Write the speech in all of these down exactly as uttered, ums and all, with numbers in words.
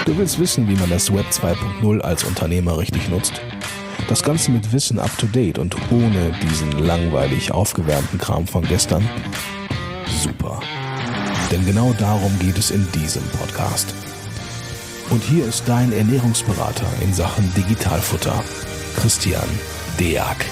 Du willst wissen, wie man das Web zwei Punkt null als Unternehmer richtig nutzt? Das Ganze mit Wissen up to date und ohne diesen langweilig aufgewärmten Kram von gestern? Super. Denn genau darum geht es in diesem Podcast. Und hier ist dein Ernährungsberater in Sachen Digitalfutter, Christian Deak.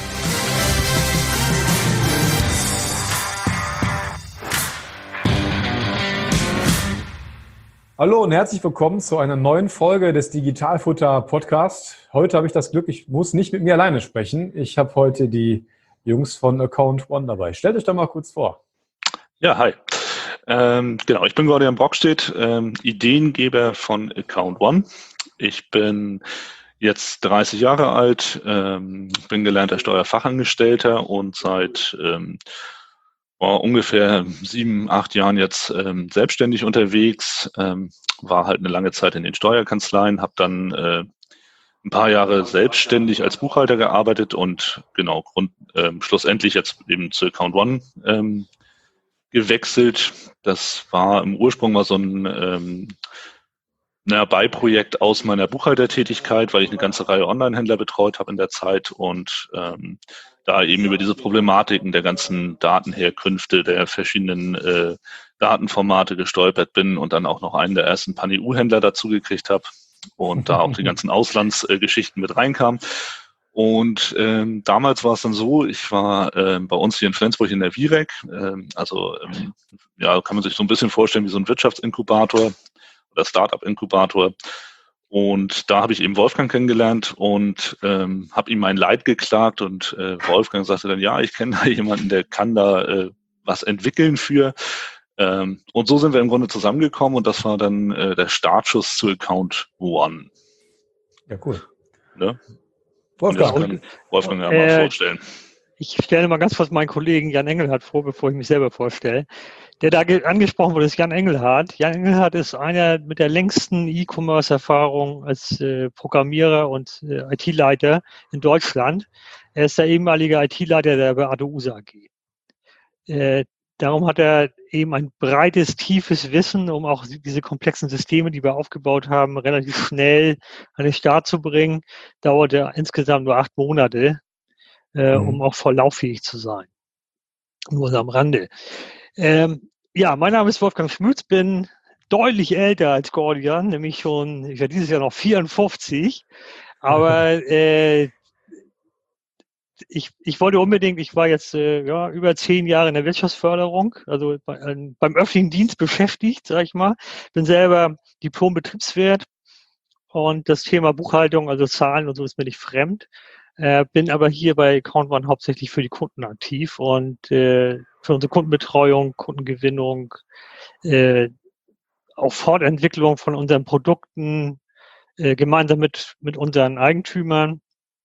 Hallo und herzlich willkommen zu einer neuen Folge des Digitalfutter Podcast. Heute habe ich das Glück, ich muss nicht mit mir alleine sprechen. Ich habe heute die Jungs von Account One dabei. Stellt euch doch mal kurz vor. Ja, hi. Ähm, genau, ich bin Gordian Brockstedt, ähm, Ideengeber von Account One. Ich bin jetzt dreißig Jahre alt, ähm, bin gelernter Steuerfachangestellter und seit ähm, war ungefähr sieben, acht Jahren jetzt ähm, selbstständig unterwegs, ähm, war halt eine lange Zeit in den Steuerkanzleien, habe dann äh, ein paar Jahre selbstständig als Buchhalter gearbeitet und genau, Grund, ähm, schlussendlich jetzt eben zu Account One ähm, gewechselt. Das war im Ursprung mal so ein ähm, naja, Beiprojekt aus meiner Buchhaltertätigkeit, weil ich eine ganze Reihe Online-Händler betreut habe in der Zeit und ähm, da eben über diese Problematiken der ganzen Datenherkünfte, der verschiedenen äh, Datenformate gestolpert bin und dann auch noch einen der ersten Pan-E U-Händler dazu gekriegt habe und da auch die ganzen Auslandsgeschichten äh, mit reinkam. Und ähm, damals war es dann so, ich war ähm, bei uns hier in Flensburg in der Virec, ähm, also ähm, ja, kann man sich so ein bisschen vorstellen wie so ein Wirtschaftsinkubator oder Startup-Inkubator. Und da habe ich eben Wolfgang kennengelernt und ähm, habe ihm mein Leid geklagt und äh, Wolfgang sagte dann, ja, ich kenne da jemanden, der kann da äh, was entwickeln für. Ähm, und so sind wir im Grunde zusammengekommen und das war dann äh, der Startschuss zu Account One. Ja, cool. Ne? Wolfgang, und das kann Wolfgang ja äh, mal vorstellen. Ich stelle mal ganz kurz meinen Kollegen Jan Engelhardt vor, bevor ich mich selber vorstelle. Der da angesprochen wurde, ist Jan Engelhardt. Jan Engelhardt ist einer mit der längsten E-Commerce-Erfahrung als äh, Programmierer und äh, I T-Leiter in Deutschland. Er ist der ehemalige I T-Leiter der Beate Uhse A G. Äh, darum hat er eben ein breites, tiefes Wissen, um auch diese komplexen Systeme, die wir aufgebaut haben, relativ schnell an den Start zu bringen. Dauerte insgesamt nur acht Monate, äh, mhm. um auch voll lauffähig zu sein. Nur so am Rande. Ähm, ja, mein Name ist Wolfgang Schmütz, bin deutlich älter als Gordian, nämlich schon, ich werde dieses Jahr noch vierundfünfzig, aber äh, ich, ich wollte unbedingt, ich war jetzt äh, ja, über zehn Jahre in der Wirtschaftsförderung, also bei, äh, beim öffentlichen Dienst beschäftigt, sag ich mal, bin selber Diplom-Betriebswirt und das Thema Buchhaltung, also Zahlen und so ist mir nicht fremd. Äh, bin aber hier bei Account One hauptsächlich für die Kunden aktiv und äh, für unsere Kundenbetreuung, Kundengewinnung, äh, auch Fortentwicklung von unseren Produkten, äh, gemeinsam mit, mit unseren Eigentümern,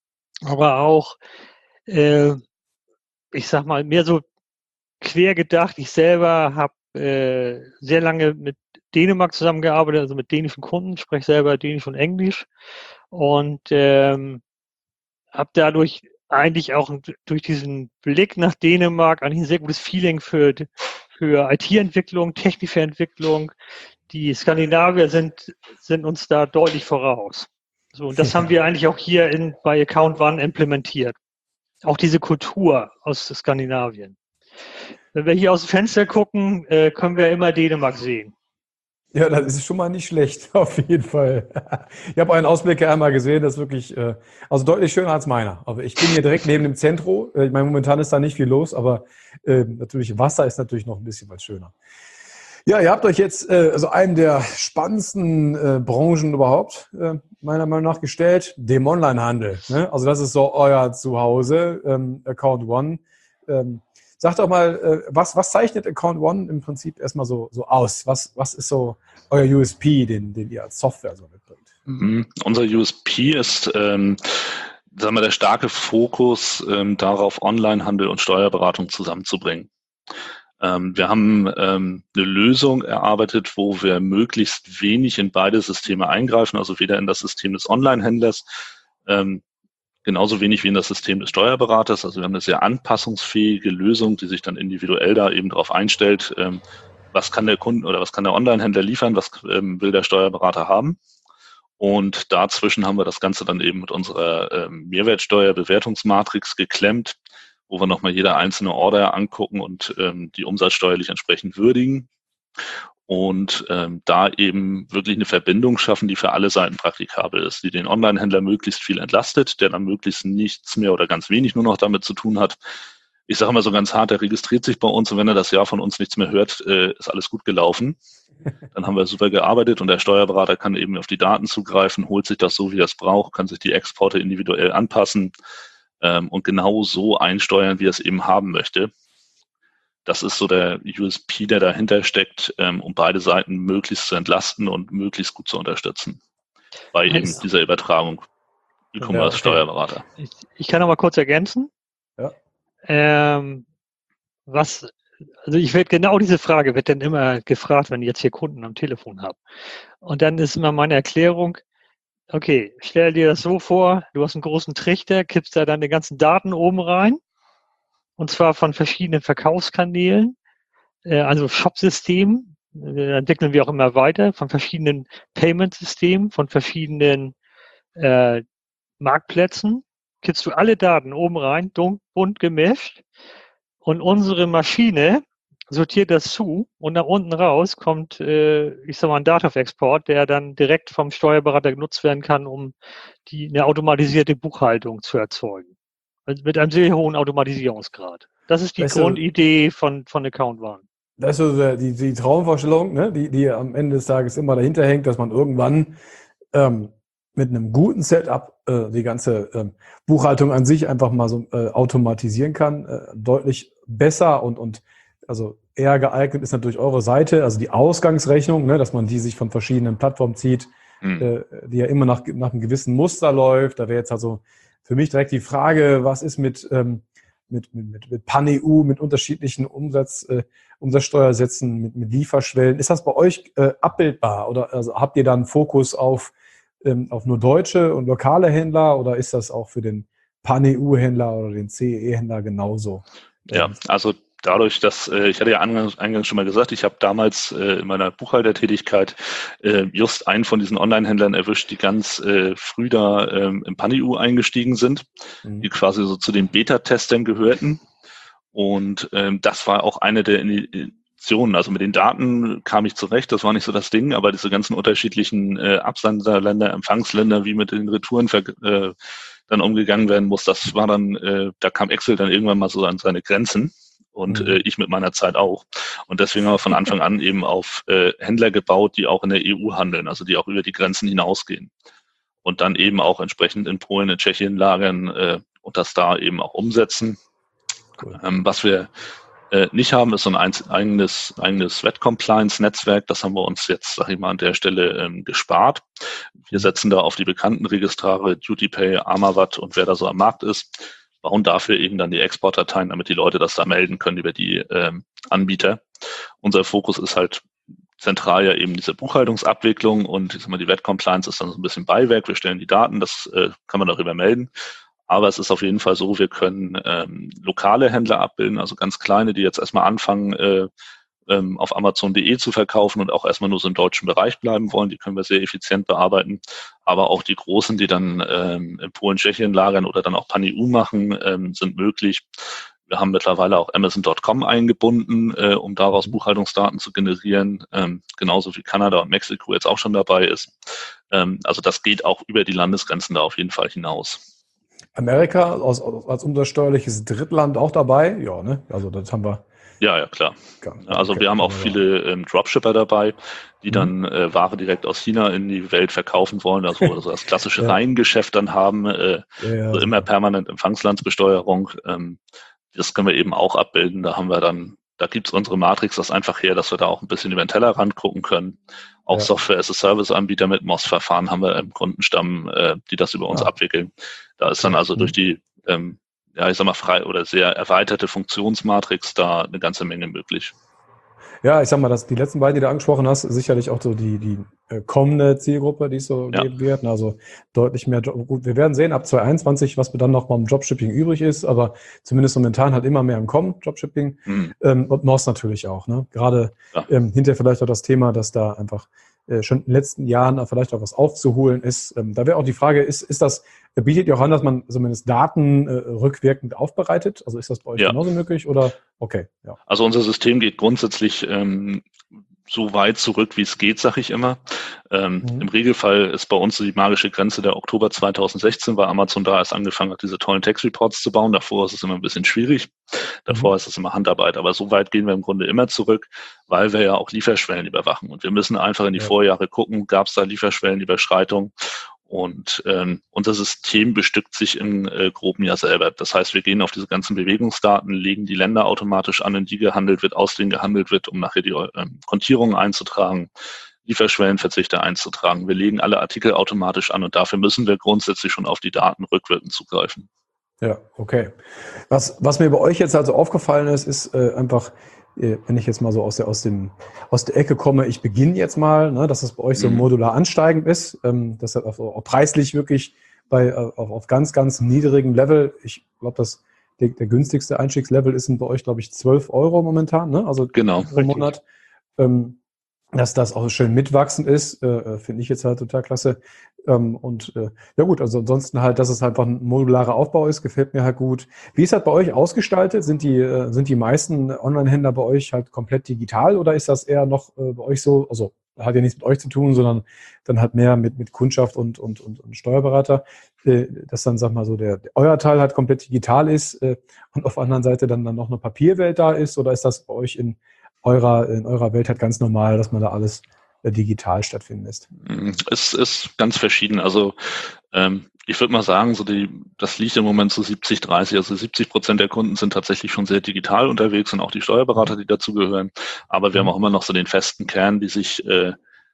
aber auch, äh, ich sag mal, mehr so quer gedacht. Ich selber habe äh, sehr lange mit Dänemark zusammengearbeitet, also mit dänischen Kunden, spreche selber Dänisch und Englisch und ähm, habe dadurch eigentlich auch durch diesen Blick nach Dänemark eigentlich ein sehr gutes Feeling für, für I T-Entwicklung, technische Entwicklung. Die Skandinavier sind, sind uns da deutlich voraus. So, und das haben wir eigentlich auch hier in, bei Account One implementiert. Auch diese Kultur aus Skandinavien. Wenn wir hier aus dem Fenster gucken, äh, können wir immer Dänemark sehen. Ja, das ist schon mal nicht schlecht, auf jeden Fall. Ich habe einen Ausblick einmal gesehen, das ist wirklich, äh, also deutlich schöner als meiner. Aber ich bin hier direkt neben dem Zentrum. Ich meine, momentan ist da nicht viel los, aber äh, natürlich Wasser ist natürlich noch ein bisschen was schöner. Ja, ihr habt euch jetzt äh, also einen der spannendsten äh, Branchen überhaupt, äh, meiner Meinung nach, gestellt, dem Onlinehandel. Ne? Also das ist so euer Zuhause, ähm, Account One. Ähm, Sag doch mal, was, was zeichnet Account One im Prinzip erstmal so, so aus? Was, was ist so euer U S P, den, den ihr als Software so mitbringt? Mhm. Unser U S P ist, ähm, sagen wir, der starke Fokus ähm, darauf, Onlinehandel und Steuerberatung zusammenzubringen. Ähm, wir haben ähm, eine Lösung erarbeitet, wo wir möglichst wenig in beide Systeme eingreifen, also weder in das System des Onlinehändlers, ähm, genauso wenig wie in das System des Steuerberaters. Also wir haben eine sehr anpassungsfähige Lösung, die sich dann individuell da eben darauf einstellt, ähm, was kann der Kunde oder was kann der Onlinehändler liefern, was ähm, will der Steuerberater haben. Und dazwischen haben wir das Ganze dann eben mit unserer ähm, Mehrwertsteuerbewertungsmatrix geklemmt, wo wir nochmal jede einzelne Order angucken und ähm, die umsatzsteuerlich entsprechend würdigen. Und ähm, da eben wirklich eine Verbindung schaffen, die für alle Seiten praktikabel ist, die den Online-Händler möglichst viel entlastet, der dann möglichst nichts mehr oder ganz wenig nur noch damit zu tun hat. Ich sage mal so ganz hart, der registriert sich bei uns und wenn er das Jahr von uns nichts mehr hört, äh, ist alles gut gelaufen. Dann haben wir super gearbeitet und der Steuerberater kann eben auf die Daten zugreifen, holt sich das so, wie er es braucht, kann sich die Exporte individuell anpassen ähm, und genau so einsteuern, wie er es eben haben möchte. Das ist so der U S P, der dahinter steckt, ähm, um beide Seiten möglichst zu entlasten und möglichst gut zu unterstützen bei eben dieser Übertragung E-Commerce-Steuerberater. Ich, ich kann noch mal kurz ergänzen. Ja. Ähm, was, also ich werde genau diese Frage wird dann immer gefragt, wenn ich jetzt hier Kunden am Telefon habe. Und dann ist immer meine Erklärung, okay, stell dir das so vor, du hast einen großen Trichter, kippst da dann die ganzen Daten oben rein. Und zwar von verschiedenen Verkaufskanälen, äh, also Shop-Systemen, äh, entwickeln wir auch immer weiter, von verschiedenen Payment-Systemen, von verschiedenen äh, Marktplätzen, kippst du alle Daten oben rein, bunt gemischt und unsere Maschine sortiert das zu und nach unten raus kommt, äh, ich sag mal, ein Datenexport, der dann direkt vom Steuerberater genutzt werden kann, um die, eine automatisierte Buchhaltung zu erzeugen. Mit einem sehr hohen Automatisierungsgrad. Das ist die Weißt du, Grundidee von, von Account One. Das ist so die, die Traumvorstellung, ne? die, die am Ende des Tages immer dahinter hängt, dass man irgendwann ähm, mit einem guten Setup äh, die ganze ähm, Buchhaltung an sich einfach mal so äh, automatisieren kann. Äh, deutlich besser und, und also eher geeignet ist natürlich eure Seite, also die Ausgangsrechnung, ne? Dass man die sich von verschiedenen Plattformen zieht, mhm. äh, die ja immer nach, nach einem gewissen Muster läuft. Da wäre jetzt also für mich direkt die Frage, was ist mit, ähm, mit, mit, mit, mit Pan-E U, mit unterschiedlichen Umsatz, äh, Umsatzsteuersätzen, mit, mit Lieferschwellen. Ist das bei euch äh, abbildbar oder also habt ihr da einen Fokus auf, ähm, auf nur deutsche und lokale Händler oder ist das auch für den Pan-E U-Händler oder den C E E-Händler genauso? Ja, also dadurch, dass, äh, ich hatte ja eingangs, eingangs schon mal gesagt, ich habe damals äh, in meiner Buchhaltertätigkeit äh, just einen von diesen Online-Händlern erwischt, die ganz äh, früh da ähm, im Pan-E U eingestiegen sind, mhm. die quasi so zu den Beta-Testern gehörten. Und ähm, das war auch eine der Initiationen. Also mit den Daten kam ich zurecht, das war nicht so das Ding, aber diese ganzen unterschiedlichen äh, Absenderländer, Empfangsländer, wie mit den Retouren äh, dann umgegangen werden muss, das war dann, äh, da kam Excel dann irgendwann mal so an seine Grenzen. Und mhm. äh, ich mit meiner Zeit auch. Und deswegen haben wir von Anfang an eben auf äh, Händler gebaut, die auch in der E U handeln, also die auch über die Grenzen hinausgehen. Und dann eben auch entsprechend in Polen, in Tschechien lagern äh, und das da eben auch umsetzen. Cool. Ähm, was wir äh, nicht haben, ist so ein eigenes, eigenes W A T-Compliance-Netzwerk. Das haben wir uns jetzt, sag ich mal, an der Stelle ähm, gespart. Wir setzen da auf die bekannten Registrare DutyPay, Armawat und wer da so am Markt ist, bauen dafür eben dann die Exportdateien, damit die Leute das da melden können über die ähm, Anbieter. Unser Fokus ist halt zentral ja eben diese Buchhaltungsabwicklung und ich sag mal, die W A T-Compliance ist dann so ein bisschen Beiwerk. Wir stellen die Daten, das äh, kann man darüber melden. Aber es ist auf jeden Fall so, wir können ähm, lokale Händler abbilden, also ganz kleine, die jetzt erstmal anfangen, äh, ähm, auf Amazon punkt de zu verkaufen und auch erstmal nur so im deutschen Bereich bleiben wollen. Die können wir sehr effizient bearbeiten. Aber auch die Großen, die dann ähm, in Polen, Tschechien lagern oder dann auch Pan-E U machen, ähm, sind möglich. Wir haben mittlerweile auch Amazon Punkt com eingebunden, äh, um daraus Buchhaltungsdaten zu generieren, ähm, genauso wie Kanada und Mexiko jetzt auch schon dabei ist. Ähm, also das geht auch über die Landesgrenzen da auf jeden Fall hinaus. Amerika als, als umsatzsteuerliches Drittland auch dabei? Ja, ne? Also das haben wir. Ja, ja, klar. Also okay, wir haben auch viele ähm, Dropshipper dabei, die mhm. dann äh, Ware direkt aus China in die Welt verkaufen wollen, also, also das klassische ja. Reihengeschäft dann haben, äh, ja, ja, so immer permanent Empfangslandsbesteuerung. Ähm, das können wir eben auch abbilden. Da haben wir dann, da gibt's unsere Matrix das einfach her, dass wir da auch ein bisschen über den Tellerrand gucken können. Auch ja. Software-as-a-Service-Anbieter mit M O S-Verfahren haben wir im Kundenstamm, äh, die das über uns ja. abwickeln. Da ist dann also mhm. durch die ähm, ja, ich sag mal, frei oder sehr erweiterte Funktionsmatrix da eine ganze Menge möglich. Ja, ich sag mal, dass die letzten beiden, die du angesprochen hast, sicherlich auch so die, die äh, kommende Zielgruppe, die es so ja. geben wird. Also deutlich mehr Job. Gut, wir werden sehen ab zwanzig einundzwanzig, was dann noch beim Dropshipping übrig ist, aber zumindest momentan halt immer mehr im Kommen, Dropshipping. Mhm. Ähm, und M O S natürlich auch. Ne? Gerade ja. ähm, hinterher vielleicht auch das Thema, dass da einfach äh, schon in den letzten Jahren vielleicht auch was aufzuholen ist. Ähm, da wäre auch die Frage, ist, ist das, bietet ihr auch an, dass man zumindest Daten äh, rückwirkend aufbereitet? Also ist das bei euch Ja. genauso möglich oder? Okay, ja. Also unser System geht grundsätzlich ähm, so weit zurück, wie es geht, sage ich immer. Ähm, mhm. Im Regelfall ist bei uns die magische Grenze der Oktober zweitausendsechzehn, weil Amazon da erst angefangen hat, diese tollen Tax-Reports zu bauen. Davor ist es immer ein bisschen schwierig. Davor mhm. ist es immer Handarbeit. Aber so weit gehen wir im Grunde immer zurück, weil wir ja auch Lieferschwellen überwachen. Und wir müssen einfach in die ja. Vorjahre gucken, gab es da Lieferschwellenüberschreitungen? Und ähm, unser System bestückt sich im äh, groben Jahr selber. Das heißt, wir gehen auf diese ganzen Bewegungsdaten, legen die Länder automatisch an, in die gehandelt wird, aus denen gehandelt wird, um nachher die ähm, Kontierungen einzutragen, Lieferschwellenverzichte einzutragen. Wir legen alle Artikel automatisch an und dafür müssen wir grundsätzlich schon auf die Daten rückwirkend zugreifen. Ja, okay. Was, was mir bei euch jetzt also aufgefallen ist, ist äh, einfach, äh, wenn ich jetzt mal so aus der, aus dem, aus der Ecke komme, ich beginne jetzt mal, ne, dass es bei euch so modular ansteigend ist, ähm, dass das auch, auch preislich wirklich bei, auf, auf ganz, ganz niedrigem Level, ich glaube, dass der, der günstigste Einstiegslevel ist bei euch, glaube ich, zwölf Euro momentan, ne? Also genau. Pro Monat. Ähm, dass das auch schön mitwachsend ist, äh, finde ich jetzt halt total klasse. Ähm, und äh, ja gut, also ansonsten halt, dass es halt einfach ein modularer Aufbau ist, gefällt mir halt gut. Wie ist das bei euch ausgestaltet? Sind die, äh, sind die meisten Online-Händler bei euch halt komplett digital oder ist das eher noch äh, bei euch so, also hat ja nichts mit euch zu tun, sondern dann halt mehr mit, mit Kundschaft und, und, und, und Steuerberater, äh, dass dann, sag mal so, der, der euer Teil halt komplett digital ist äh, und auf der anderen Seite dann, dann noch eine Papierwelt da ist, oder ist das bei euch in eurer, in eurer Welt halt ganz normal, dass man da alles äh, digital stattfinden lässt? Es ist ganz verschieden. Also ähm, ich würde mal sagen, so die, das liegt im Moment so siebzig dreißig. Also siebzig Prozent der Kunden sind tatsächlich schon sehr digital unterwegs und auch die Steuerberater, die dazugehören. Aber wir mhm. haben auch immer noch so den festen Kern, die sich äh,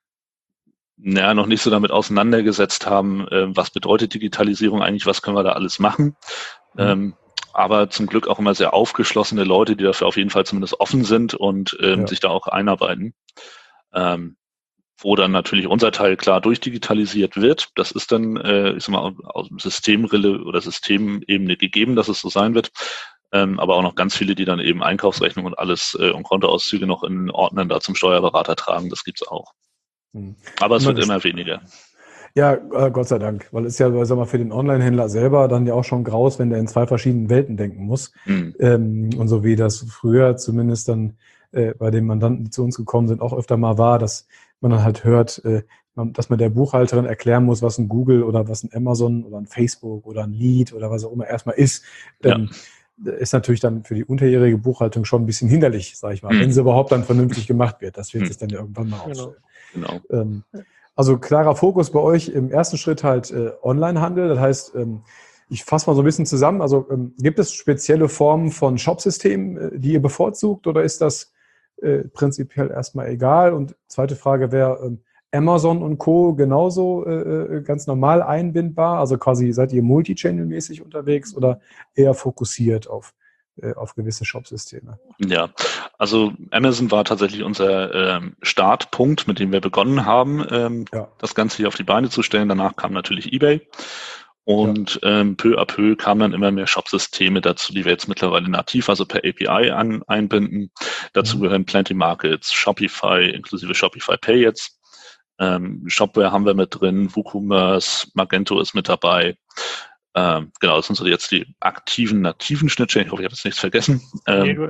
naja, noch nicht so damit auseinandergesetzt haben, äh, was bedeutet Digitalisierung eigentlich, was können wir da alles machen. Mhm. Ähm, aber zum Glück auch immer sehr aufgeschlossene Leute, die dafür auf jeden Fall zumindest offen sind und ähm, ja. sich da auch einarbeiten. Ähm, wo dann natürlich unser Teil klar durchdigitalisiert wird. Das ist dann, äh, ich sag mal, aus dem Systemrille oder Systemebene gegeben, dass es so sein wird. Ähm, aber auch noch ganz viele, die dann eben Einkaufsrechnung und alles äh, und Kontoauszüge noch in Ordnern da zum Steuerberater tragen. Das gibt's auch. Hm. Aber es wird immer weniger. Ja, äh, Gott sei Dank, weil es ja, sag mal, für den Online-Händler selber dann ja auch schon graus, wenn der in zwei verschiedenen Welten denken muss. Mhm. Ähm, und so wie das früher zumindest dann äh, bei den Mandanten, die zu uns gekommen sind, auch öfter mal war, dass man dann halt hört, äh, dass man der Buchhalterin erklären muss, was ein Google oder was ein Amazon oder ein Facebook oder ein Lead oder was auch immer erstmal ist. Ähm, ja. Ist natürlich dann für die unterjährige Buchhaltung schon ein bisschen hinderlich, sage ich mal, mhm. wenn sie überhaupt dann vernünftig gemacht wird. Das wird mhm. sich dann ja irgendwann mal ausstellen. Genau. genau. Ähm, Also klarer Fokus bei euch im ersten Schritt halt äh, Onlinehandel. Das heißt, ähm, ich fasse mal so ein bisschen zusammen. Also ähm, gibt es spezielle Formen von Shopsystemen, äh, die ihr bevorzugt, oder ist das äh, prinzipiell erstmal egal? Und zweite Frage wäre, ähm, Amazon und Co. genauso äh, ganz normal einbindbar? Also quasi seid ihr multichannel-mäßig unterwegs oder eher fokussiert auf auf gewisse Shopsysteme? Ja, also Amazon war tatsächlich unser ähm, Startpunkt, mit dem wir begonnen haben, ähm, ja. das Ganze hier auf die Beine zu stellen. Danach kam natürlich eBay und ja. ähm, peu à peu kamen dann immer mehr Shopsysteme dazu, die wir jetzt mittlerweile nativ, also per A P I an, einbinden. Dazu mhm. gehören Plenty Markets, Shopify, inklusive Shopify Pay jetzt. Ähm, Shopware haben wir mit drin, WooCommerce, Magento ist mit dabei. Ähm, genau, das sind so jetzt die aktiven, nativen Schnittstellen. Ich hoffe, ich habe jetzt nichts vergessen. Ähm,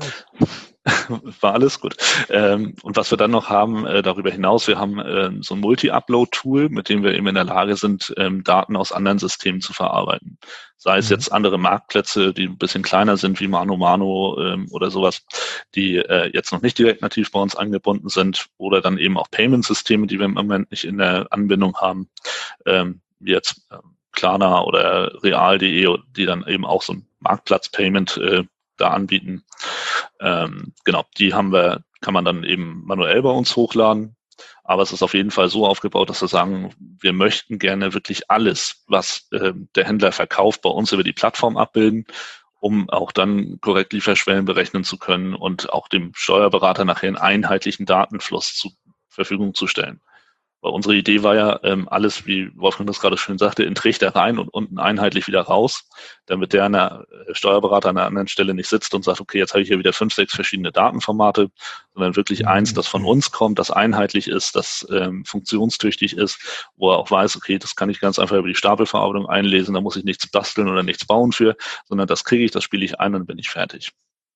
war alles gut. Ähm, und was wir dann noch haben, äh, darüber hinaus, wir haben äh, so ein Multi-Upload-Tool, mit dem wir eben in der Lage sind, ähm, Daten aus anderen Systemen zu verarbeiten. Sei es mhm. jetzt andere Marktplätze, die ein bisschen kleiner sind, wie Mano Mano ähm, oder sowas, die äh, jetzt noch nicht direkt nativ bei uns angebunden sind, oder dann eben auch Payment-Systeme, die wir im Moment nicht in der Anbindung haben, ähm, wie jetzt ähm, Klarna oder Real punkt de, die dann eben auch so ein Marktplatz-Payment äh, da anbieten. Ähm, genau, die haben wir, kann man dann eben manuell bei uns hochladen. Aber es ist auf jeden Fall so aufgebaut, dass wir sagen, wir möchten gerne wirklich alles, was äh, der Händler verkauft, bei uns über die Plattform abbilden, um auch dann korrekt Lieferschwellen berechnen zu können und auch dem Steuerberater nachher einen einheitlichen Datenfluss zur Verfügung zu stellen. Weil unsere Idee war ja, ähm, alles, wie Wolfgang das gerade schön sagte, in Trichter rein und unten einheitlich wieder raus, damit der an der Steuerberater an einer anderen Stelle nicht sitzt und sagt, okay, jetzt habe ich hier wieder fünf, sechs verschiedene Datenformate, sondern wirklich eins, das von uns kommt, das einheitlich ist, das ähm, funktionstüchtig ist, wo er auch weiß, okay, das kann ich ganz einfach über die Stapelverarbeitung einlesen, da muss ich nichts basteln oder nichts bauen für, sondern das kriege ich, das spiele ich ein und bin ich fertig.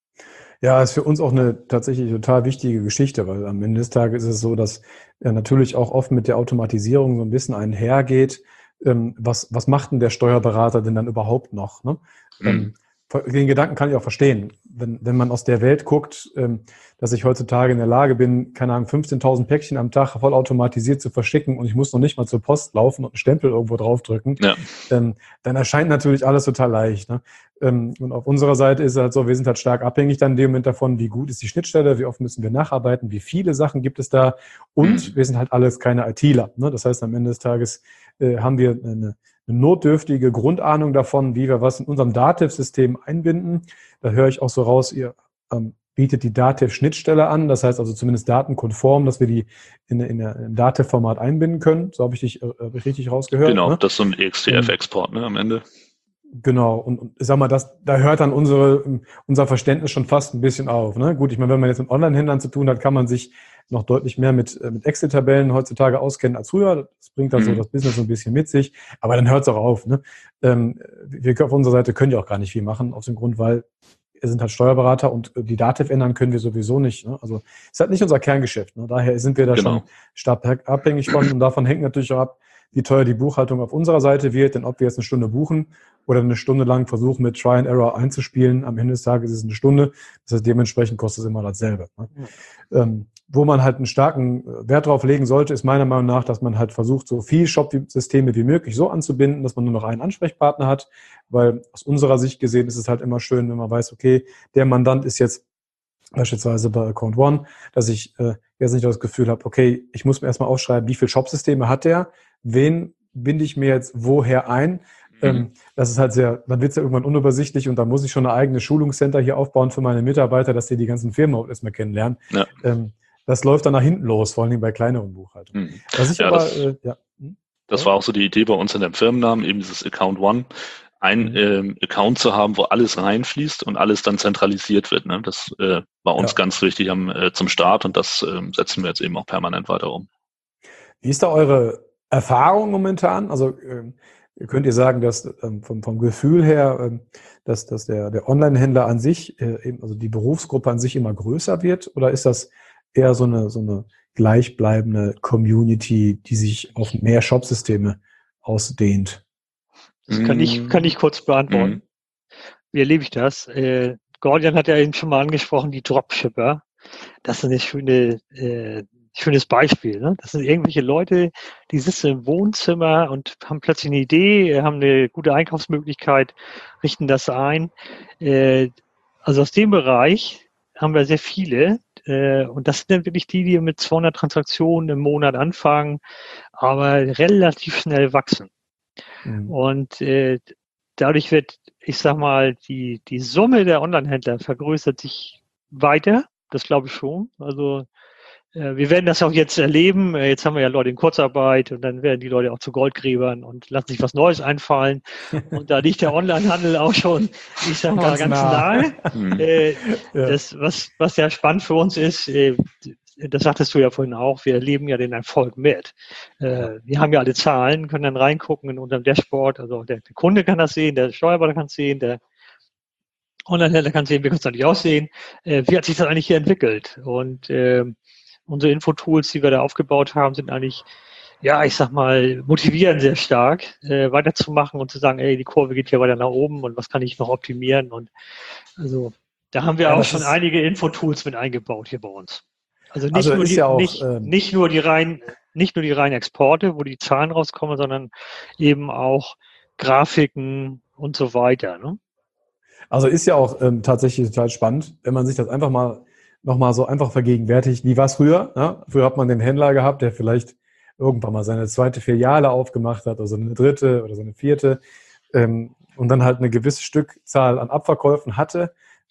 Ja, ist für uns auch eine tatsächlich total wichtige Geschichte, weil am Ende des Tages ist es so, dass ja natürlich auch oft mit der Automatisierung so ein bisschen einhergeht. Ähm, was, was macht denn der Steuerberater denn dann überhaupt noch? Ne? Mhm. Ähm, den Gedanken kann ich auch verstehen. Wenn, wenn man aus der Welt guckt, ähm, dass ich heutzutage in der Lage bin, keine Ahnung, fünfzehntausend Päckchen am Tag vollautomatisiert zu verschicken und ich muss noch nicht mal zur Post laufen und einen Stempel irgendwo draufdrücken, ja. ähm, dann erscheint natürlich alles total leicht. Ne? Ähm, und auf unserer Seite ist es halt so, wir sind halt stark abhängig dann in dem Moment davon, wie gut ist die Schnittstelle, wie oft müssen wir nacharbeiten, wie viele Sachen gibt es da und mhm. wir sind halt alles keine ITler. Ne? Das heißt, am Ende des Tages äh, haben wir eine eine notdürftige Grundahnung davon, wie wir was in unserem Dativ-System einbinden. Da höre ich auch so raus, ihr ähm, bietet die Dativ-Schnittstelle an, das heißt also zumindest datenkonform, dass wir die in, in, in ein Dativ-Format einbinden können. So habe ich dich äh, richtig rausgehört. Genau, ne? Das ist so ein E X T F-Export ne, am Ende. Genau, und, und ich sag mal, das, da hört dann unsere, unser Verständnis schon fast ein bisschen auf. Ne? Gut, ich meine, wenn man jetzt mit Online-Händlern zu tun hat, kann man sich noch deutlich mehr mit, mit Excel-Tabellen heutzutage auskennen als früher. Das bringt dann mhm. so das Business so ein bisschen mit sich. Aber dann hört es auch auf. Ne? Ähm, wir auf unserer Seite können ja auch gar nicht viel machen, aus dem Grund, weil wir sind halt Steuerberater und die Dativ ändern können wir sowieso nicht. Ne? Also ist halt nicht unser Kerngeschäft. Ne? Daher sind wir da genau. schon stark abhängig von. Und davon hängt natürlich auch ab, wie teuer die Buchhaltung auf unserer Seite wird. Denn ob wir jetzt eine Stunde buchen oder eine Stunde lang versuchen, mit Try and Error einzuspielen, am Ende des Tages ist es eine Stunde. Das heißt, dementsprechend kostet es immer dasselbe. Ne? Ja. Ähm, wo man halt einen starken Wert drauf legen sollte, ist meiner Meinung nach, dass man halt versucht, so viel Shop-Systeme wie möglich so anzubinden, dass man nur noch einen Ansprechpartner hat, weil aus unserer Sicht gesehen ist es halt immer schön, wenn man weiß, okay, der Mandant ist jetzt beispielsweise bei Account One, dass ich äh, jetzt nicht das Gefühl habe, okay, ich muss mir erstmal aufschreiben, wie viele Shop-Systeme hat der, wen binde ich mir jetzt woher ein. Mhm. Ähm, das ist halt sehr, dann wird es ja irgendwann unübersichtlich und dann muss ich schon eine eigene Schulungscenter hier aufbauen für meine Mitarbeiter, dass die die ganzen Firmen auch erstmal kennenlernen. Ja. Ähm, das läuft dann nach hinten los, vor allem bei kleineren Buchhaltungen. Mhm. Was ich ja, aber, das, äh, ja. Hm? das war auch so die Idee bei uns in dem Firmennamen, eben dieses Account One, ein mhm. ähm, Account zu haben, wo alles reinfließt und alles dann zentralisiert wird. Ne? Das äh, war uns ja. ganz wichtig am, äh, zum Start und das äh, setzen wir jetzt eben auch permanent weiter um. Wie ist da eure Erfahrung momentan? Also ähm, könnt ihr sagen, dass ähm, vom, vom Gefühl her, ähm, dass, dass der, der Online-Händler an sich, äh, eben, also die Berufsgruppe an sich immer größer wird? Oder ist das eher so eine, so eine gleichbleibende Community, die sich auf mehr Shop-Systeme ausdehnt? Das kann ich, kann ich kurz beantworten. Mhm. Wie erlebe ich das? Äh, Gordian hat ja eben schon mal angesprochen, die Dropshipper. Das ist eine schöne, äh, schönes Beispiel. Ne? Das sind irgendwelche Leute, die sitzen im Wohnzimmer und haben plötzlich eine Idee, haben eine gute Einkaufsmöglichkeit, richten das ein. Äh, also aus dem Bereich haben wir sehr viele. Äh, und das sind dann wirklich die, die mit zweihundert Transaktionen im Monat anfangen, aber relativ schnell wachsen. Mhm. Und äh, dadurch wird, ich sag mal, die, die Summe der Online-Händler vergrößert sich weiter. Das glaube ich schon. Also äh, wir werden das auch jetzt erleben. Äh, jetzt haben wir ja Leute in Kurzarbeit und dann werden die Leute auch zu Goldgräbern und lassen sich was Neues einfallen. Und da liegt der Online-Handel auch schon, ich sag mal, ganz, ganz nah. nah. äh, ja. Das, was, was ja spannend für uns ist, äh, das sagtest du ja vorhin auch, wir erleben ja den Erfolg mit. Äh, wir haben ja alle Zahlen, können dann reingucken in unserem Dashboard. Also der, der Kunde kann das sehen, der Steuerberater kann es sehen, der Online-Händler kann sehen, wir können es natürlich auch sehen. Äh, wie hat sich das eigentlich hier entwickelt? Und äh, unsere Infotools, die wir da aufgebaut haben, sind eigentlich, ja, ich sag mal, motivieren sehr stark, äh, weiterzumachen und zu sagen, ey, die Kurve geht hier weiter nach oben und was kann ich noch optimieren? Und also da haben wir ja, auch schon einige Infotools mit eingebaut hier bei uns. Also nicht, also nur, die, ja auch, nicht, ähm, nicht nur die rein, nicht nur die reinen Exporte, wo die Zahlen rauskommen, sondern eben auch Grafiken und so weiter. Ne? Also ist ja auch ähm, tatsächlich total spannend, wenn man sich das einfach mal nochmal so einfach vergegenwärtigt. Wie war es früher? Ne? Früher hat man den Händler gehabt, der vielleicht irgendwann mal seine zweite Filiale aufgemacht hat, oder so eine dritte oder so eine vierte, ähm, und dann halt eine gewisse Stückzahl an Abverkäufen hatte.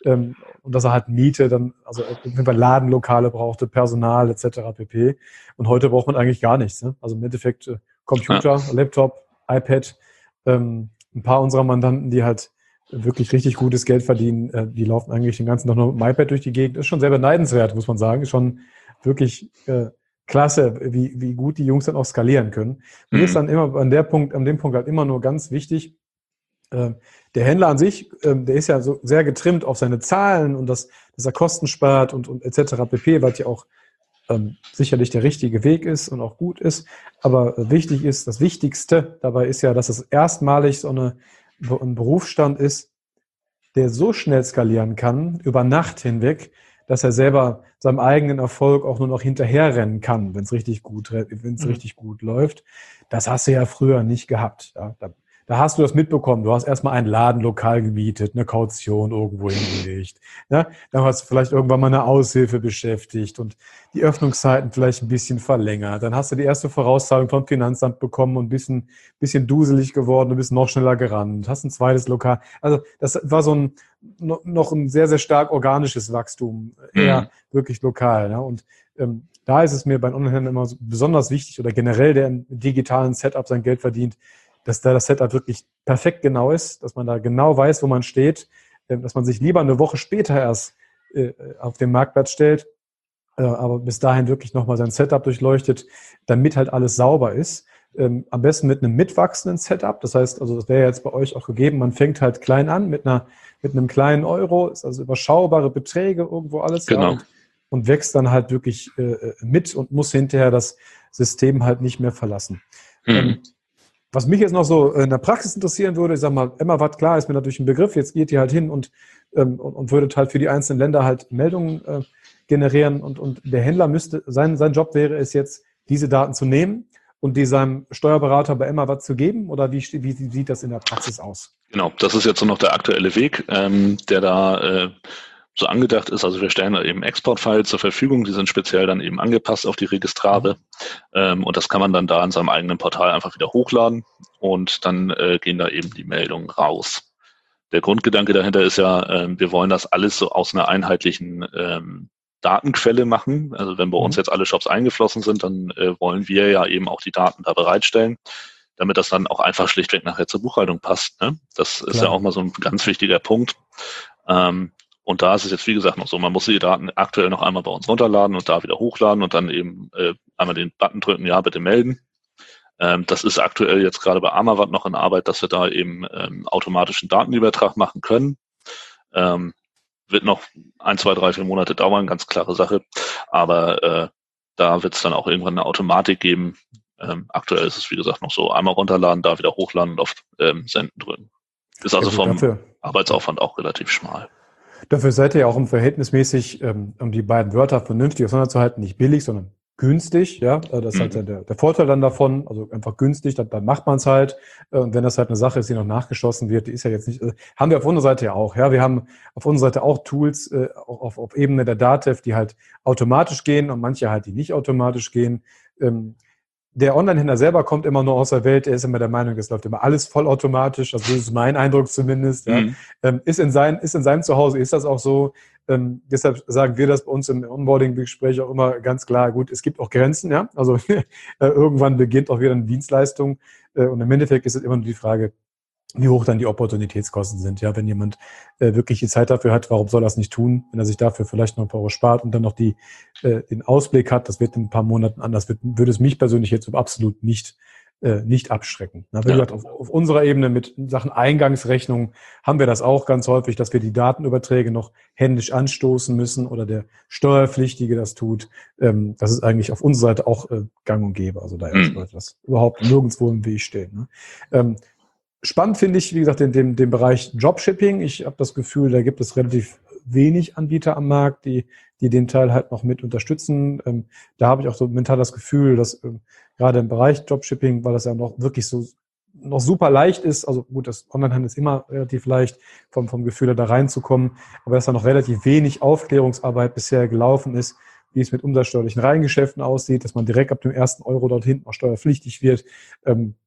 ähm, und dass er halt Miete, dann, also wenn man Ladenlokale brauchte, Personal et cetera pp. Und heute braucht man eigentlich gar nichts. Ne? Also im Endeffekt äh, Computer, ja. Laptop, iPad, ähm, ein paar unserer Mandanten, die halt wirklich richtig gutes Geld verdienen, äh, die laufen eigentlich den ganzen Tag nur mit dem iPad durch die Gegend. Ist schon sehr beneidenswert, muss man sagen. Ist schon wirklich äh, klasse, wie, wie gut die Jungs dann auch skalieren können. Mir mhm. ist dann immer an der Punkt, an dem Punkt halt immer nur ganz wichtig, äh, der Händler an sich, äh, der ist ja so sehr getrimmt auf seine Zahlen und das, dass er Kosten spart und, und et cetera pp., was ja auch ähm, sicherlich der richtige Weg ist und auch gut ist. Aber äh, wichtig ist, das Wichtigste dabei ist ja, dass es erstmalig so eine, ein Berufsstand ist, der so schnell skalieren kann, über Nacht hinweg, dass er selber seinem eigenen Erfolg auch nur noch hinterherrennen kann, wenn es richtig gut, wenn es mhm. richtig gut läuft. Das hast du ja früher nicht gehabt. Ja, da, da hast du das mitbekommen. Du hast erstmal ein Ladenlokal gemietet, eine Kaution irgendwo hingelegt. Ja, dann hast du vielleicht irgendwann mal eine Aushilfe beschäftigt und die Öffnungszeiten vielleicht ein bisschen verlängert. Dann hast du die erste Vorauszahlung vom Finanzamt bekommen und ein bisschen, bisschen duselig geworden und bist noch schneller gerannt. Hast ein zweites Lokal. Also das war so ein noch ein sehr, sehr stark organisches Wachstum, eher mhm. wirklich lokal. Ja? Und ähm, da ist es mir bei Onlinehändlern immer so besonders wichtig oder generell, der im digitalen Setup sein Geld verdient, dass da das Setup wirklich perfekt genau ist, dass man da genau weiß, wo man steht, äh, dass man sich lieber eine Woche später erst äh, auf den Marktplatz stellt, äh, aber bis dahin wirklich nochmal sein Setup durchleuchtet, damit halt alles sauber ist. Ähm, am besten mit einem mitwachsenden Setup. Das heißt, also das wäre jetzt bei euch auch gegeben, man fängt halt klein an mit einer mit einem kleinen Euro, ist also überschaubare Beträge irgendwo alles. Genau. Ja, und, und wächst dann halt wirklich äh, mit und muss hinterher das System halt nicht mehr verlassen. Mhm. Ähm, was mich jetzt noch so in der Praxis interessieren würde, ich sag mal, Emmawatt, klar, ist mir natürlich ein Begriff, jetzt geht ihr halt hin und, ähm, und, und würdet halt für die einzelnen Länder halt Meldungen äh, generieren und, und der Händler müsste, sein, sein Job wäre es jetzt, diese Daten zu nehmen und die seinem Steuerberater bei Emmawatt zu geben? Oder wie, wie, wie sieht das in der Praxis aus? Genau, das ist jetzt so noch der aktuelle Weg, ähm, der da äh, so angedacht ist. Also wir stellen da eben Exportfiles zur Verfügung, die sind speziell dann eben angepasst auf die Registrare ähm, und das kann man dann da in seinem eigenen Portal einfach wieder hochladen und dann äh, gehen da eben die Meldungen raus. Der Grundgedanke dahinter ist ja, ähm, wir wollen das alles so aus einer einheitlichen ähm, Datenquelle machen. Also wenn bei uns jetzt alle Shops eingeflossen sind, dann äh, wollen wir ja eben auch die Daten da bereitstellen, damit das dann auch einfach schlichtweg nachher zur Buchhaltung passt. Ne? Das ist Klar. ja auch mal so ein ganz wichtiger Punkt. Ähm, und da ist es jetzt, wie gesagt, noch so, man muss die Daten aktuell noch einmal bei uns runterladen und da wieder hochladen und dann eben äh, einmal den Button drücken, ja, bitte melden. Ähm, das ist aktuell jetzt gerade bei Amawatt noch in Arbeit, dass wir da eben ähm, automatischen Datenübertrag machen können. Ähm, wird noch ein, zwei, drei, vier Monate dauern, ganz klare Sache. Aber äh, da wird es dann auch irgendwann eine Automatik geben. Ähm, aktuell ist es, wie gesagt, noch so, einmal runterladen, da wieder hochladen und auf ähm, Senden drücken. Ist also ja, vom dafür, Arbeitsaufwand auch relativ schmal. Dafür seid ihr ja auch um verhältnismäßig, ähm, um die beiden Wörter vernünftig auseinanderzuhalten, nicht billig, sondern günstig, ja, das ist mhm. halt der, der Vorteil dann davon, also einfach günstig, dann, dann macht man es halt, und wenn das halt eine Sache ist, die noch nachgeschossen wird, die ist ja jetzt nicht, also haben wir auf unserer Seite ja auch, ja, wir haben auf unserer Seite auch Tools äh, auf, auf Ebene der Datev, die halt automatisch gehen und manche halt, die nicht automatisch gehen. Ähm, Der Onlinehändler selber kommt immer nur aus der Welt, er ist immer der Meinung, es läuft immer alles vollautomatisch, also das ist mein Eindruck zumindest. Ja. Mhm. Ähm, ist, in sein, ist in seinem Zuhause, ist das auch so. Ähm, deshalb sagen wir das bei uns im Onboarding-Gespräch auch immer ganz klar, gut, es gibt auch Grenzen, ja. Also äh, irgendwann beginnt auch wieder eine Dienstleistung äh, und im Endeffekt ist es immer nur die Frage, wie hoch dann die Opportunitätskosten sind. Ja, wenn jemand äh, wirklich die Zeit dafür hat, warum soll er es nicht tun? Wenn er sich dafür vielleicht noch ein paar Euro spart und dann noch die, äh, den Ausblick hat, das wird in ein paar Monaten anders, wird, würde es mich persönlich jetzt absolut nicht, äh, nicht abschrecken. Na, wie gesagt, auf, auf unserer Ebene mit Sachen Eingangsrechnung haben wir das auch ganz häufig, dass wir die Datenüberträge noch händisch anstoßen müssen oder der Steuerpflichtige das tut. Ähm, das ist eigentlich auf unserer Seite auch äh, gang und gäbe. Also daher mhm. sollte das überhaupt nirgendwo im Weg stehen. Ne? Ähm, Spannend finde ich, wie gesagt, in dem, dem Bereich Dropshipping. Ich habe das Gefühl, da gibt es relativ wenig Anbieter am Markt, die, die den Teil halt noch mit unterstützen. Ähm, da habe ich auch so mental das Gefühl, dass ähm, gerade im Bereich Dropshipping, weil das ja noch wirklich so noch super leicht ist, also gut, das Onlinehandel ist immer relativ leicht, vom, vom Gefühl da reinzukommen, aber dass da noch relativ wenig Aufklärungsarbeit bisher gelaufen ist, wie es mit umsatzsteuerlichen Reingeschäften aussieht, dass man direkt ab dem ersten Euro dort hinten auch steuerpflichtig wird. Ähm,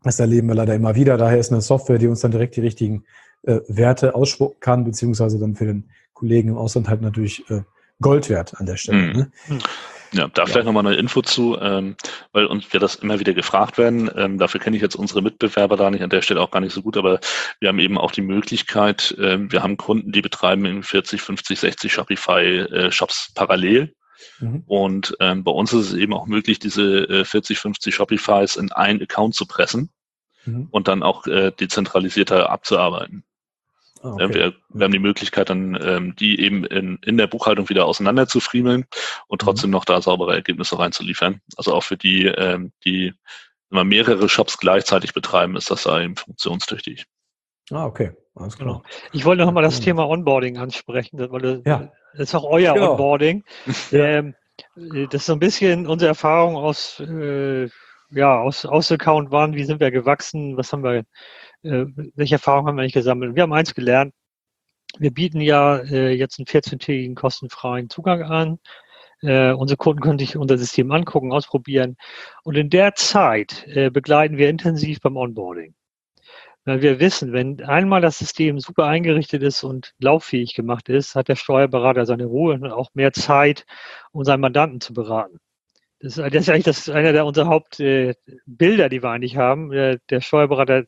Das erleben wir leider immer wieder. Daher ist eine Software, die uns dann direkt die richtigen äh, Werte ausspucken kann, beziehungsweise dann für den Kollegen im Ausland halt natürlich äh, Gold wert an der Stelle. Mhm. Ne? Ja, da vielleicht nochmal eine Info zu, ähm, weil uns wir das immer wieder gefragt werden. Ähm, dafür kenne ich jetzt unsere Mitbewerber da nicht an der Stelle auch gar nicht so gut, aber wir haben eben auch die Möglichkeit, ähm, wir haben Kunden, die betreiben in vierzig, fünfzig, sechzig Shopify-Shops parallel. Mhm. Und ähm, bei uns ist es eben auch möglich, diese äh, vierzig, fünfzig Shopifys in einen Account zu pressen mhm. und dann auch äh, dezentralisierter abzuarbeiten. Ah, okay. wir, wir haben die Möglichkeit, dann ähm, die eben in, in der Buchhaltung wieder auseinander zu friemeln und trotzdem mhm. noch da saubere Ergebnisse reinzuliefern. Also auch für die, ähm, die immer mehrere Shops gleichzeitig betreiben, ist das da eben funktionstüchtig. Ah, okay. Alles klar. Genau. Ich wollte noch mal das Thema Onboarding ansprechen, weil das, ja. das ist auch euer genau. Onboarding. Ja. Ähm, das ist so ein bisschen unsere Erfahrung aus, äh, ja, aus, aus Account One. Wie sind wir gewachsen? Was haben wir Äh, welche Erfahrungen haben wir nicht gesammelt? Wir haben eins gelernt. Wir bieten ja äh, jetzt einen vierzehntägigen kostenfreien Zugang an. Äh, unsere Kunden können sich unser System angucken, ausprobieren. Und in der Zeit äh, begleiten wir intensiv beim Onboarding. Weil wir wissen, wenn einmal das System super eingerichtet ist und lauffähig gemacht ist, hat der Steuerberater seine Ruhe und auch mehr Zeit, um seinen Mandanten zu beraten. Das ist, das ist eigentlich das, einer der unserer Hauptbilder, äh, die wir eigentlich haben. Der, der Steuerberater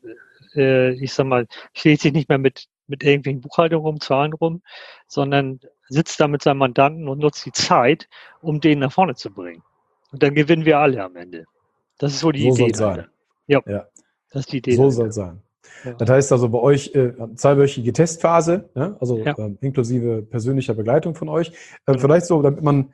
ich sag mal, steht sich nicht mehr mit, mit irgendwelchen Buchhaltungen rum, Zahlen rum, sondern sitzt da mit seinem Mandanten und nutzt die Zeit, um den nach vorne zu bringen. Und dann gewinnen wir alle am Ende. Das ist so die so Idee. Soll sein. Ja, ja, das ist die Idee. So soll es sein. Ja. Das heißt also bei euch äh, zweiwöchige Testphase, ne? also ja. ähm, inklusive persönlicher Begleitung von euch. Äh, genau. Vielleicht so, damit man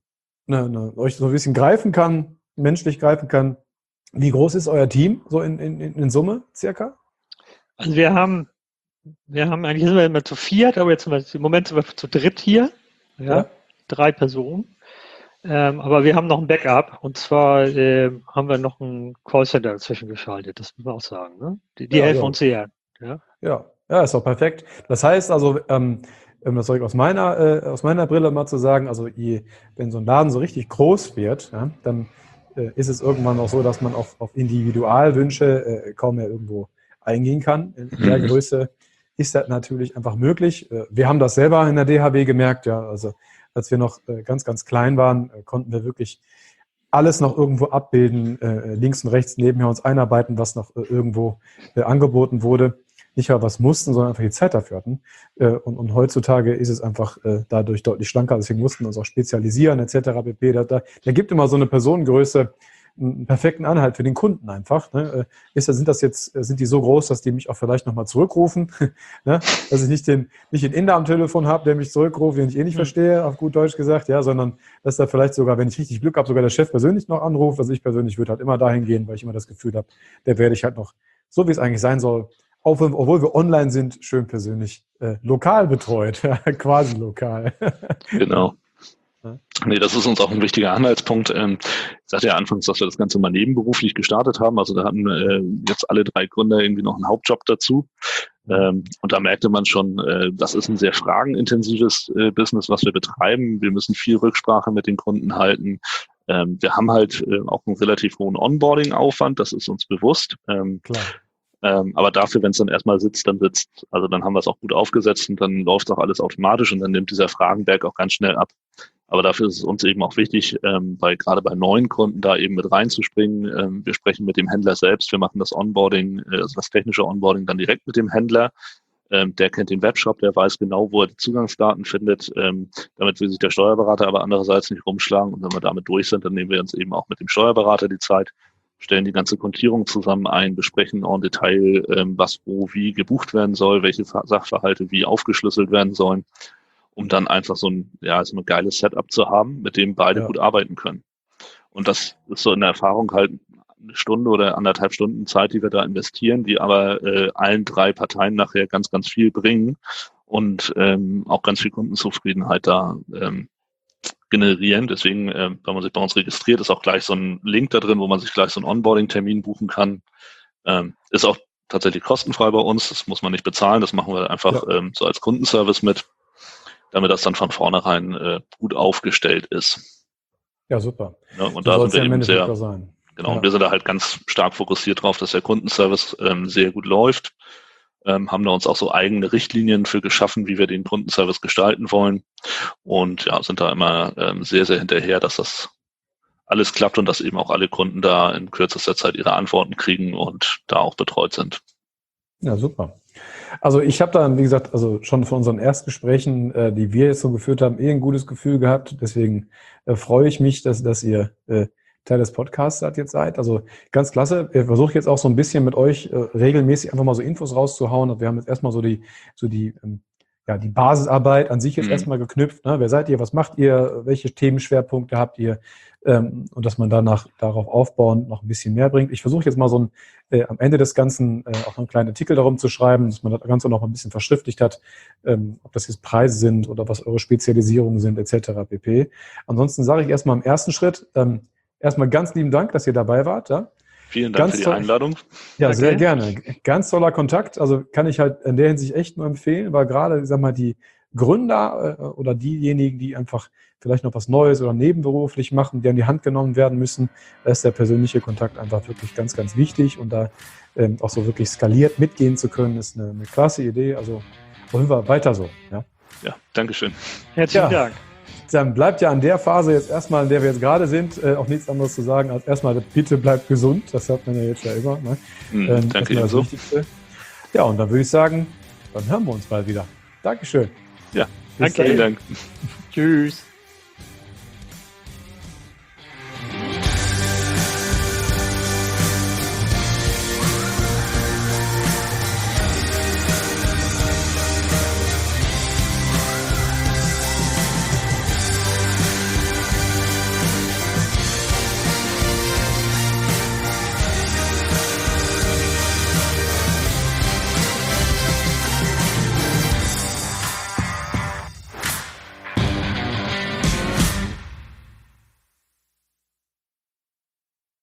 ne, ne, euch so ein bisschen greifen kann, menschlich greifen kann. Wie groß ist euer Team so in, in, in Summe circa? Also wir haben, wir haben eigentlich sind wir immer zu viert, aber jetzt sind wir, im Moment sind wir zu dritt hier, ja, ja. drei Personen. Ähm, aber wir haben noch ein Backup und zwar äh, haben wir noch ein Callcenter dazwischen geschaltet, das muss man auch sagen. Ne? Die, die ja, helfen ja. uns sehr. Ja? ja, ja, ist doch perfekt. Das heißt also, ähm, das soll ich aus meiner äh, aus meiner Brille mal zu sagen, also je, wenn so ein Laden so richtig groß wird, ja, dann äh, ist es irgendwann auch so, dass man auf, auf Individualwünsche äh, kaum mehr irgendwo eingehen kann. In der mhm. Größe ist das natürlich einfach möglich. Wir haben das selber in der D H B gemerkt, ja, also als wir noch ganz, ganz klein waren, konnten wir wirklich alles noch irgendwo abbilden, links und rechts nebenher uns einarbeiten, was noch irgendwo angeboten wurde. Nicht mal was mussten, sondern einfach die Zeit dafür hatten. Und, und heutzutage ist es einfach dadurch deutlich schlanker, deswegen mussten wir uns auch spezialisieren et cetera pp. Da, da, da gibt immer so eine Personengröße, einen perfekten Anhalt für den Kunden einfach. Ne? Ist, sind das jetzt, sind die so groß, dass die mich auch vielleicht nochmal zurückrufen? Ne? Dass ich nicht den, nicht den Inder am Telefon habe, der mich zurückruft, den ich eh nicht verstehe, auf gut Deutsch gesagt, ja, sondern dass da vielleicht sogar, wenn ich richtig Glück habe, sogar der Chef persönlich noch anruft. Also ich persönlich würde halt immer dahin gehen, weil ich immer das Gefühl habe, der werde ich halt noch, so wie es eigentlich sein soll, auch wenn, obwohl wir online sind, schön persönlich äh, lokal betreut, quasi lokal. Genau. Nee, das ist uns auch ein wichtiger Anhaltspunkt. Ich sagte ja anfangs, dass wir das Ganze mal nebenberuflich gestartet haben. Also da hatten äh, jetzt alle drei Gründer irgendwie noch einen Hauptjob dazu. Ähm, und da merkte man schon, äh, das ist ein sehr fragenintensives äh, Business, was wir betreiben. Wir müssen viel Rücksprache mit den Kunden halten. Ähm, wir haben halt äh, auch einen relativ hohen Onboarding-Aufwand, das ist uns bewusst. Ähm, Klar. Ähm, aber dafür, wenn es dann erstmal sitzt, dann sitzt. Also dann haben wir es auch gut aufgesetzt und dann läuft auch alles automatisch und dann nimmt dieser Fragenberg auch ganz schnell ab. Aber dafür ist es uns eben auch wichtig, ähm, bei, gerade bei neuen Kunden da eben mit reinzuspringen. Ähm, wir sprechen mit dem Händler selbst, wir machen das Onboarding, äh, also das technische Onboarding dann direkt mit dem Händler. Ähm, der kennt den Webshop, der weiß genau, wo er die Zugangsdaten findet. Ähm, damit will sich der Steuerberater aber andererseits nicht rumschlagen. Und wenn wir damit durch sind, dann nehmen wir uns eben auch mit dem Steuerberater die Zeit, stellen die ganze Kontierung zusammen ein, besprechen en Detail, ähm, was wo wie gebucht werden soll, welche Sachverhalte wie aufgeschlüsselt werden sollen, um dann einfach so ein, ja, so ein geiles Setup zu haben, mit dem beide ja. gut arbeiten können. Und das ist so in der Erfahrung halt eine Stunde oder anderthalb Stunden Zeit, die wir da investieren, die aber äh, allen drei Parteien nachher ganz, ganz viel bringen und ähm, auch ganz viel Kundenzufriedenheit da ähm, generieren. Deswegen, äh, wenn man sich bei uns registriert, ist auch gleich so ein Link da drin, wo man sich gleich so einen Onboarding-Termin buchen kann. Ähm, ist auch tatsächlich kostenfrei bei uns, das muss man nicht bezahlen, das machen wir einfach ja. ähm, so als Kundenservice mit, damit das dann von vornherein äh, gut aufgestellt ist. Ja, super. Ja, und so da sind wir eben sehr, sein. genau. Ja. Und wir sind da halt ganz stark fokussiert drauf, dass der Kundenservice ähm, sehr gut läuft. Ähm, haben da uns auch so eigene Richtlinien für geschaffen, wie wir den Kundenservice gestalten wollen. Und ja, sind da immer ähm, sehr, sehr hinterher, dass das alles klappt und dass eben auch alle Kunden da in kürzester Zeit ihre Antworten kriegen und da auch betreut sind. Ja, super. Also ich habe da, wie gesagt, also schon von unseren Erstgesprächen, äh, die wir jetzt so geführt haben, eh ein gutes Gefühl gehabt. Deswegen äh, freue ich mich, dass, dass ihr äh, Teil des Podcasts seid jetzt seid. Also ganz klasse. Ich versuche jetzt auch so ein bisschen mit euch äh, regelmäßig einfach mal so Infos rauszuhauen. Wir haben jetzt erstmal so die, so die, ähm, ja, die Basisarbeit an sich jetzt Mhm. erstmal geknüpft. Ne? Wer seid ihr? Was macht ihr? Welche Themenschwerpunkte habt ihr? Ähm, und dass man danach darauf aufbauen noch ein bisschen mehr bringt. Ich versuche jetzt mal so ein, äh, am Ende des Ganzen äh, auch einen kleinen Artikel darum zu schreiben, dass man das Ganze noch ein bisschen verschriftlicht hat, ähm, ob das jetzt Preise sind oder was eure Spezialisierungen sind, et cetera pp. Ansonsten sage ich erstmal im ersten Schritt, ähm, erstmal ganz lieben Dank, dass ihr dabei wart. Ja? Vielen Dank Ganz für die toll. Einladung. Ja, Danke. sehr gerne. Ganz toller Kontakt. Also kann ich halt in der Hinsicht echt nur empfehlen, weil gerade, ich sag mal, die Gründer äh, oder diejenigen, die einfach vielleicht noch was Neues oder nebenberuflich machen, die an die Hand genommen werden müssen, da ist der persönliche Kontakt einfach wirklich ganz, ganz wichtig und da ähm, auch so wirklich skaliert mitgehen zu können, ist eine, eine klasse Idee. Also wollen wir weiter so. Ja. Ja, Dankeschön. Herzlichen Ja. Dank. Dann bleibt ja an der Phase jetzt erstmal, in der wir jetzt gerade sind, äh, auch nichts anderes zu sagen, als erstmal bitte bleibt gesund. Das hat man ja jetzt ja immer. Ne? Mhm, Ähm, danke erstmal das ebenso. Wichtigste. Ja, und dann würde ich sagen, dann hören wir uns bald wieder. Dankeschön. Ja, Bis Danke. vielen dahin. Dank. Tschüss.